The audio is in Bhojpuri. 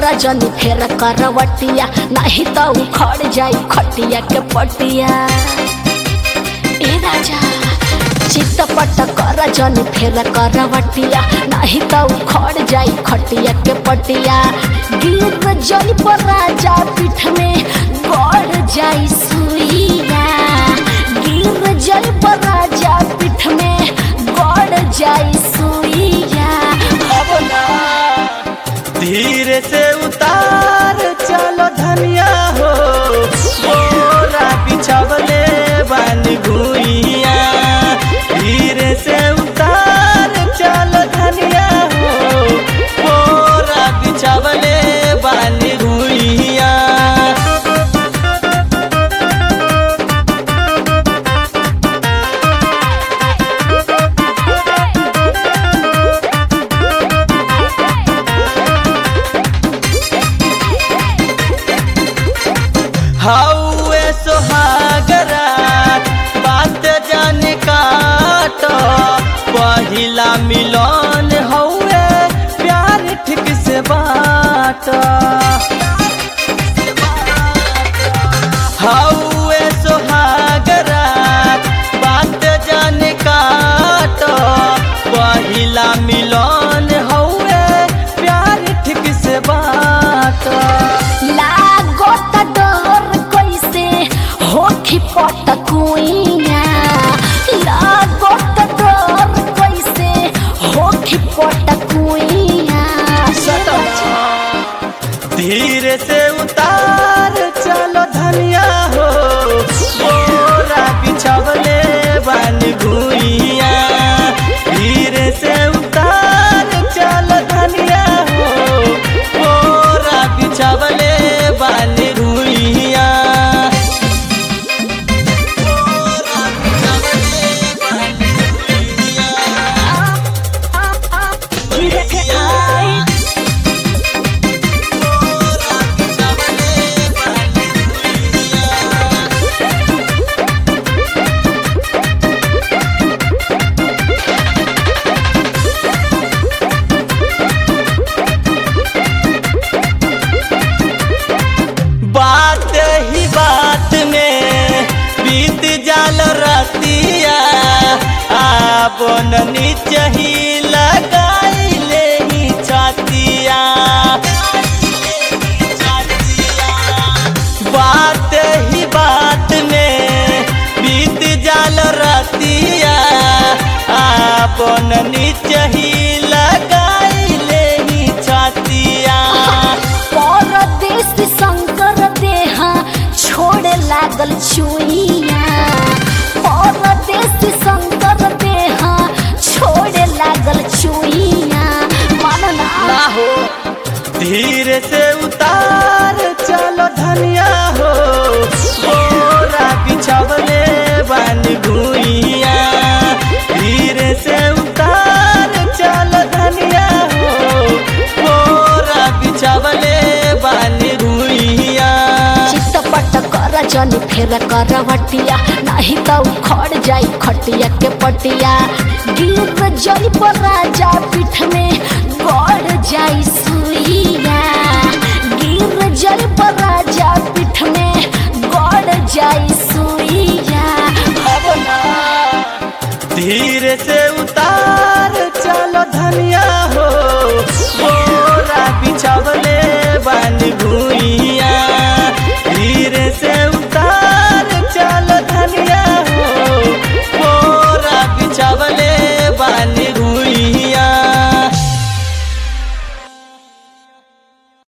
जनी फेर करवटिया, नहीं तो उखड़ जाई खटिया के पटिया। ए राजा चितपट कर जनी फेर करवटिया, नहीं तो उखड़ जाई खटिया के पटिया। गिर जनी पर राजा पीठ में गड़ जाई सुइया, गिर जनी पर राजा पीठ में गड़ जाई सुइया। अब ना धीरे से उतार चलो धनिया हो, बोरा बिछावले बानी भुइया। धीरे से उतार चलो धनिया हो, बोरा बिछावले बानी भुइया। हौवे सोहागरा बात जाने काट, पहिला मिलन हौवे प्यार ठीक से बाट। हौवे सोहागरा बात जाने काट, पहिला मिलन हौवे प्यार ठीक से बाट। लागत डर कैसे होठी पटकुइया, लागत डर कैसे होठी पटकुइया। धीरे से उतार चलो धनिया हो, बोरा बिछावले बानी भुइया। धीरे से उतार चलो धनिया हो, बोरा बिछावले बानी भुइया। बात ही बात में बीत जाल रतिया, आपन नीचे ही लगाइले ही छातिया। बात ही बात में बीत जाल रतिया, आपन नीचे ही लगाइले ही छातिया। परदेश शंकर देहा छोड़े लागल चुइया, परदेश शंकर देहा छोड़े लागल चुइया। मानना ना हो धीरे से उतार चलो धनिया हो, बोरा बिछावले बानी भुइया। धीरे से उतार चलो धनिया हो, बोरा बिछावले बानी भुइया। चितपट कर जनी फेर करवटिया, नहीं तो उखड़ जाई खटिया के पटिया। गिर जनी पर राजा पीठ में गड़ जाई सुइया, गिर जनी पर राजा पीठ में गड़ जाई सुइया। अब ना धीरे से उतार चलो धनिया